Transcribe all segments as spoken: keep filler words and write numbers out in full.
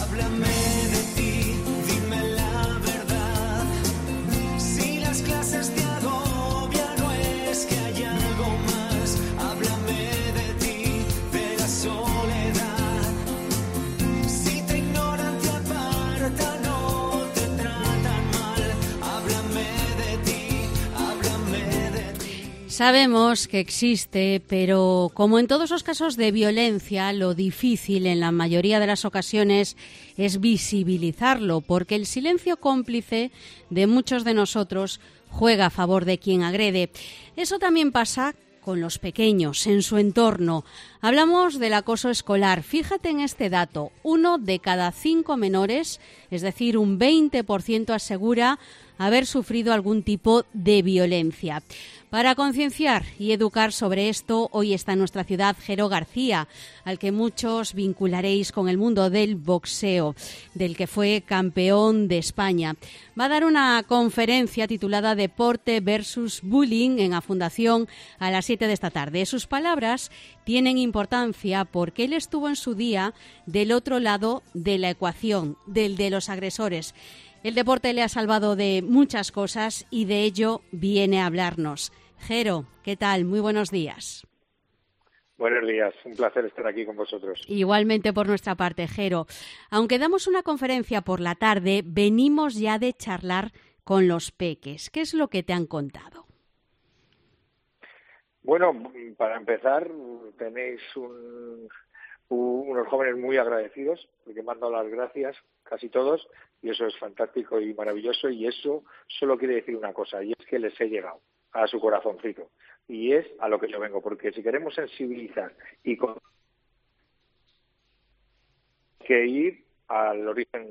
Háblame de ti, dime la verdad. Si las clases te agobian o es que hay algo más. Háblame de ti, de la soledad. Si te ignoran, te apartan o te tratan mal. Háblame de ti, háblame de ti. Sabemos que existe, pero como en todos los casos de violencia, lo difícil en la mayoría de las ocasiones es visibilizarlo, porque el silencio cómplice de muchos de nosotros juega a favor de quien agrede. Eso también pasa con los pequeños, en su entorno. Hablamos del acoso escolar. Fíjate en este dato, uno de cada cinco menores, es decir, un veinte por ciento asegura haber sufrido algún tipo de violencia. Para concienciar y educar sobre esto, hoy está en nuestra ciudad Jero García, al que muchos vincularéis con el mundo del boxeo, del que fue campeón de España. Va a dar una conferencia titulada Deporte versus Bullying en la Fundación a las siete de esta tarde. Sus palabras tienen importancia porque él estuvo en su día del otro lado de la ecuación, del de los agresores. El deporte le ha salvado de muchas cosas y de ello viene a hablarnos. Jero, ¿qué tal? Muy buenos días. Buenos días, un placer estar aquí con vosotros. Igualmente por nuestra parte, Jero. Aunque damos una conferencia por la tarde, venimos ya de charlar con los peques. ¿Qué es lo que te han contado? Bueno, para empezar, tenéis un, un, unos jóvenes muy agradecidos, porque me han dado las gracias, casi todos, y eso es fantástico y maravilloso, y eso solo quiere decir una cosa, y es que les he llegado a su corazoncito, y es a lo que yo vengo, porque si queremos sensibilizar y con... que ir al origen,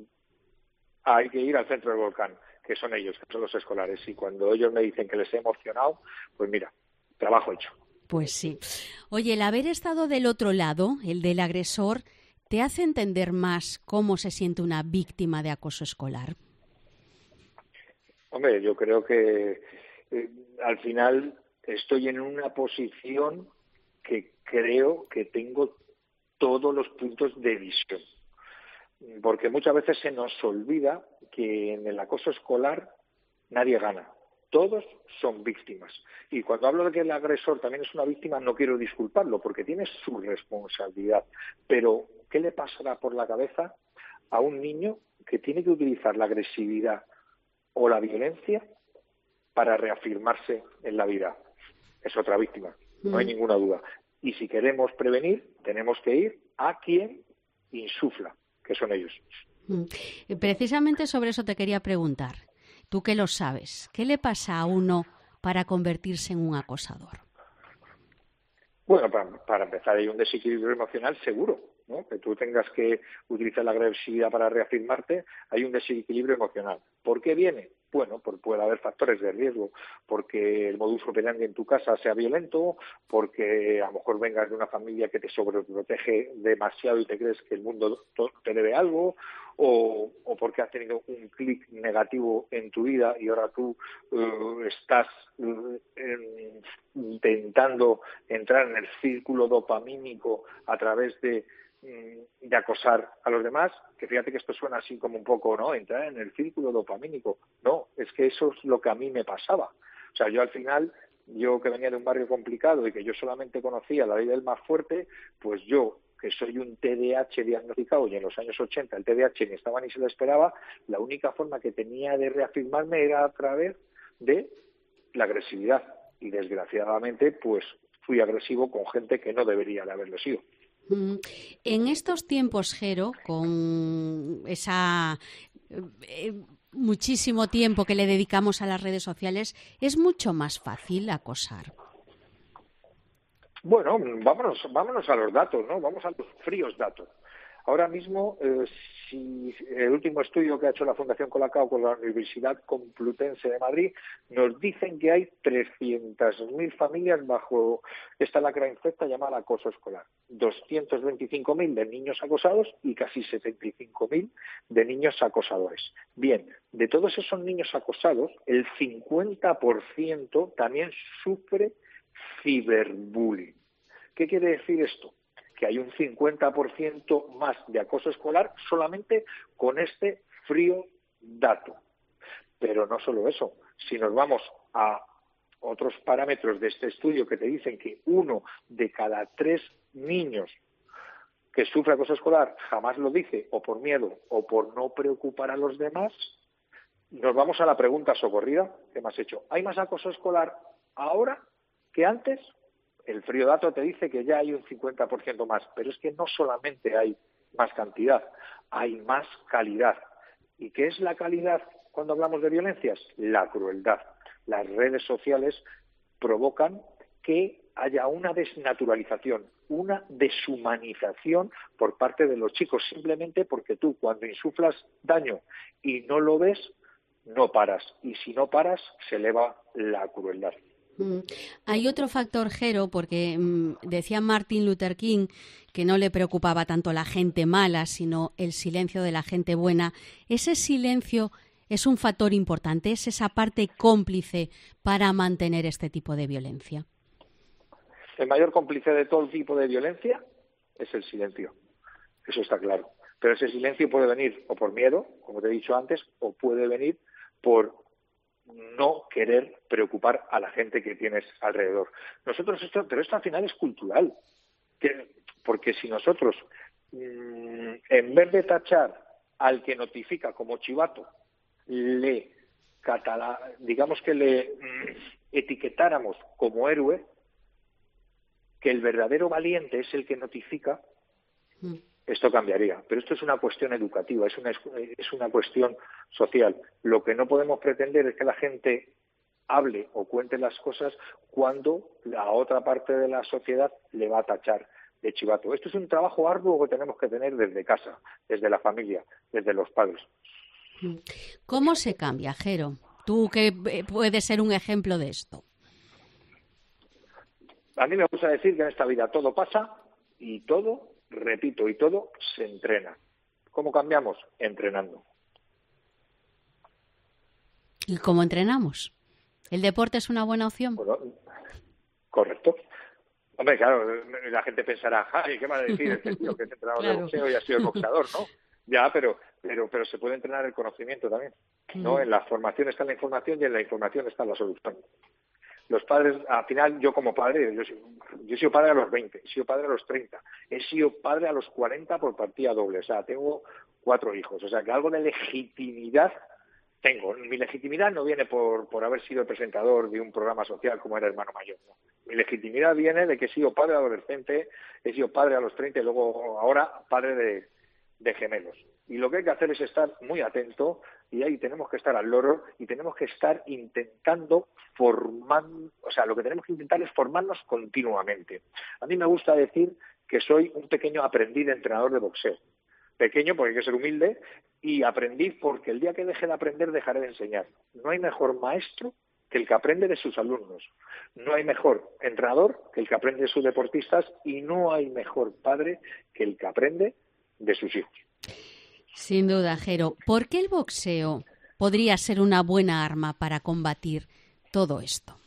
hay que ir al centro del volcán, que son ellos, que son los escolares, y cuando ellos me dicen que les he emocionado, pues mira, trabajo hecho. Pues sí. Oye, el haber estado del otro lado, el del agresor, ¿te hace entender más cómo se siente una víctima de acoso escolar? Hombre, yo creo que eh, al final estoy en una posición que creo que tengo todos los puntos de visión. Porque muchas veces se nos olvida que en el acoso escolar nadie gana. Todos son víctimas. Y cuando hablo de que el agresor también es una víctima, no quiero disculparlo, porque tiene su responsabilidad. Pero, ¿qué le pasará por la cabeza a un niño que tiene que utilizar la agresividad o la violencia para reafirmarse en la vida? Es otra víctima, no hay ninguna duda. Y si queremos prevenir, tenemos que ir a quien insufla, que son ellos. Precisamente sobre eso te quería preguntar. Tú que lo sabes, ¿qué le pasa a uno para convertirse en un acosador? Bueno, para, para empezar hay un desequilibrio emocional seguro, ¿no? Que tú tengas que utilizar la agresividad para reafirmarte, hay un desequilibrio emocional. ¿Por qué viene? Bueno, pues puede haber factores de riesgo, porque el modus operandi en tu casa sea violento, porque a lo mejor vengas de una familia que te sobreprotege demasiado y te crees que el mundo te debe algo, o, o porque has tenido un clic negativo en tu vida y ahora tú uh, estás uh, en, intentando entrar en el círculo dopamínico a través de de acosar a los demás, que fíjate que esto suena así como un poco, ¿no? Entrar en el círculo dopamínico. No, es que eso es lo que a mí me pasaba. O sea, yo al final, yo que venía de un barrio complicado y que yo solamente conocía la ley del más fuerte, pues yo, que soy un T D A H diagnosticado y en los años ochenta el T D A H ni estaba ni se lo esperaba, la única forma que tenía de reafirmarme era a través de la agresividad. Y desgraciadamente, pues fui agresivo con gente que no debería de haberlo sido. En estos tiempos, Jero, con esa eh, muchísimo tiempo que le dedicamos a las redes sociales, ¿es mucho más fácil acosar? Bueno, vámonos, vámonos a los datos, ¿no? Vamos a los fríos datos. Ahora mismo, eh, si el último estudio que ha hecho la Fundación Colacao con la Universidad Complutense de Madrid nos dicen que hay trescientas mil familias bajo esta lacra infecta llamada acoso escolar, doscientos veinticinco mil de niños acosados y casi setenta y cinco mil de niños acosadores. Bien, de todos esos niños acosados, el cincuenta por ciento también sufre ciberbullying. ¿Qué quiere decir esto? que hay un cincuenta por ciento más de acoso escolar solamente con este frío dato. Pero no solo eso, si nos vamos a otros parámetros de este estudio que te dicen que uno de cada tres niños que sufre acoso escolar jamás lo dice, o por miedo, o por no preocupar a los demás, nos vamos a la pregunta socorrida que me has hecho. ¿Hay más acoso escolar ahora que antes? El frío dato te dice que ya hay un cincuenta por ciento más, pero es que no solamente hay más cantidad, hay más calidad. ¿Y qué es la calidad cuando hablamos de violencias? La crueldad. Las redes sociales provocan que haya una desnaturalización, una deshumanización por parte de los chicos, simplemente porque tú cuando insuflas daño y no lo ves, no paras. Y si no paras, se eleva la crueldad. Mm. Hay otro factor, Jero, porque mm, decía Martin Luther King que no le preocupaba tanto la gente mala, sino el silencio de la gente buena. Ese silencio es un factor importante, es esa parte cómplice para mantener este tipo de violencia. El mayor cómplice de todo tipo de violencia es el silencio, eso está claro. Pero ese silencio puede venir o por miedo, como te he dicho antes, o puede venir por no querer preocupar a la gente que tienes alrededor. Nosotros esto, pero esto al final es cultural, que, porque si nosotros, mmm, en vez de tachar al que notifica como chivato, le catala, digamos que le mmm, etiquetáramos como héroe, que el verdadero valiente es el que notifica, mm. esto cambiaría. Pero esto es una cuestión educativa, es una, es una cuestión social. Lo que no podemos pretender es que la gente hable o cuente las cosas cuando la otra parte de la sociedad le va a tachar de chivato. Esto es un trabajo arduo que tenemos que tener desde casa, desde la familia, desde los padres. ¿Cómo se cambia, Jero? Tú que puedes ser un ejemplo de esto. A mí me gusta decir que en esta vida todo pasa y todo, repito, y todo se entrena. ¿Cómo cambiamos? Entrenando. ¿Y cómo entrenamos? ¿El deporte es una buena opción? Bueno, correcto. Hombre, claro, la gente pensará, ay, ¿qué va a decir este tío que es entrenador claro. de boxeo y ha sido boxeador, ¿no? Ya, pero, pero, pero se puede entrenar el conocimiento también, ¿no? Mm. En la formación está la información y en la información está la solución. Los padres, al final, yo como padre, yo, yo he sido padre a los veinte, he sido padre a los treinta, he sido padre a los cuarenta por partida doble, o sea, tengo cuatro hijos, o sea, que algo de legitimidad tengo. Mi legitimidad no viene por, por haber sido el presentador de un programa social como era Hermano Mayor, no. Mi legitimidad viene de que he sido padre adolescente, he sido padre a los treinta y luego ahora padre de, de gemelos. Y lo que hay que hacer es estar muy atento y ahí tenemos que estar al loro y tenemos que estar intentando formar, o sea, lo que tenemos que intentar es formarnos continuamente. A mí me gusta decir que soy un pequeño aprendiz de entrenador de boxeo. Pequeño porque hay que ser humilde y aprendiz porque el día que deje de aprender dejaré de enseñar. No hay mejor maestro que el que aprende de sus alumnos. No hay mejor entrenador que el que aprende de sus deportistas y no hay mejor padre que el que aprende de sus hijos. Sin duda, Jero. ¿Por qué el boxeo podría ser una buena arma para combatir todo esto?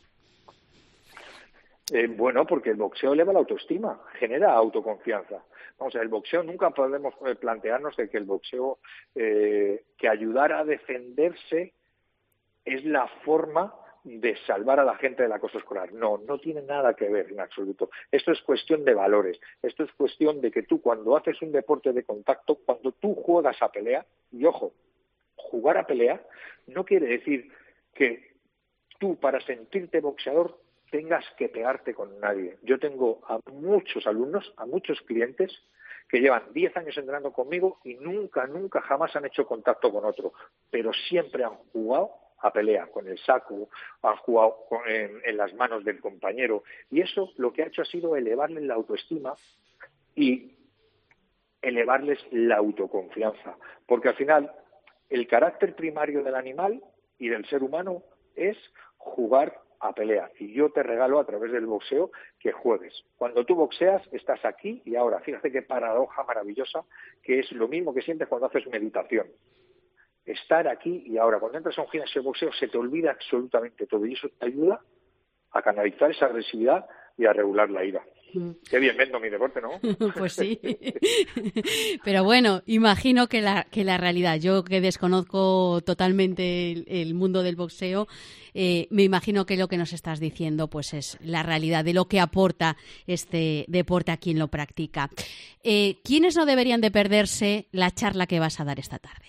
Eh, bueno, porque el boxeo eleva la autoestima, genera autoconfianza. Vamos a ver, el boxeo nunca podemos plantearnos de que el boxeo eh, que ayudar a defenderse es la forma de salvar a la gente del acoso escolar. No, no tiene nada que ver en absoluto. Esto es cuestión de valores. Esto es cuestión de que tú cuando haces un deporte de contacto, cuando tú juegas a pelea, y ojo, jugar a pelea no quiere decir que tú para sentirte boxeador tengas que pegarte con nadie. Yo tengo a muchos alumnos, a muchos clientes que llevan diez años entrenando conmigo y nunca, nunca, jamás han hecho contacto con otro, pero siempre han jugado a pelea, con el saco, han jugado con, en, en las manos del compañero. Y eso lo que ha hecho ha sido elevarles la autoestima y elevarles la autoconfianza. Porque al final, el carácter primario del animal y del ser humano es jugar a pelea. Y yo te regalo a través del boxeo que juegues. Cuando tú boxeas, estás aquí y ahora. Fíjate qué paradoja maravillosa, que es lo mismo que sientes cuando haces meditación. Estar aquí y ahora. Cuando entras a un gimnasio de boxeo se te olvida absolutamente todo y eso te ayuda a canalizar esa agresividad y a regular la ira. Qué bien vendo mi deporte, ¿no? Pues sí. Pero bueno, imagino que la, que la realidad, yo que desconozco totalmente el, el mundo del boxeo, eh, me imagino que lo que nos estás diciendo pues es la realidad de lo que aporta este deporte a quien lo practica. Eh, ¿Quiénes no deberían de perderse la charla que vas a dar esta tarde?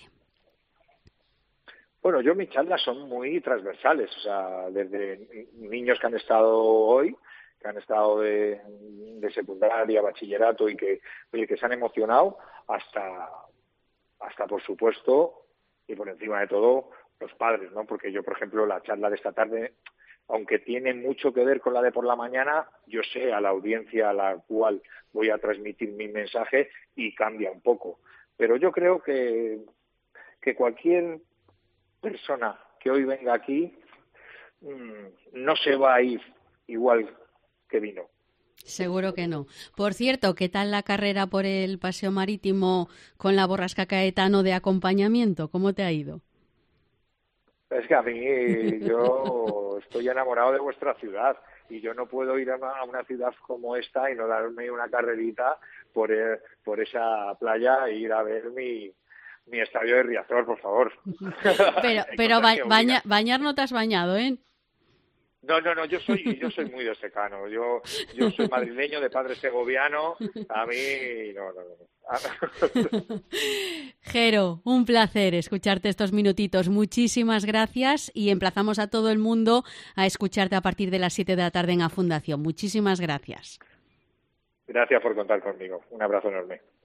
Bueno, yo mis charlas son muy transversales, o sea, desde niños que han estado hoy, que han estado de, de secundaria, bachillerato y que, oye, que se han emocionado, hasta, hasta por supuesto, y por encima de todo, los padres, ¿no? Porque yo, por ejemplo, la charla de esta tarde, aunque tiene mucho que ver con la de por la mañana, yo sé a la audiencia a la cual voy a transmitir mi mensaje y cambia un poco. Pero yo creo que, que cualquier persona que hoy venga aquí mmm, no se va a ir igual que vino. Seguro que no. Por cierto, ¿qué tal la carrera por el Paseo Marítimo con la Borrasca Caetano de acompañamiento? ¿Cómo te ha ido? Es que a mí, yo estoy enamorado de vuestra ciudad y yo no puedo ir a una, a una ciudad como esta y no darme una carrerita por, el, por esa playa e ir a ver mi, mi estadio de Riazor, por favor. Pero, pero ba baña, bañar no te has bañado, ¿eh? No, no, no, yo soy yo soy muy de secano. Yo yo soy madrileño de padre segoviano. A mí no, no, no. Jero, un placer escucharte estos minutitos. Muchísimas gracias y emplazamos a todo el mundo a escucharte a partir de las siete de la tarde en A Fundación. Muchísimas gracias. Gracias por contar conmigo. Un abrazo enorme.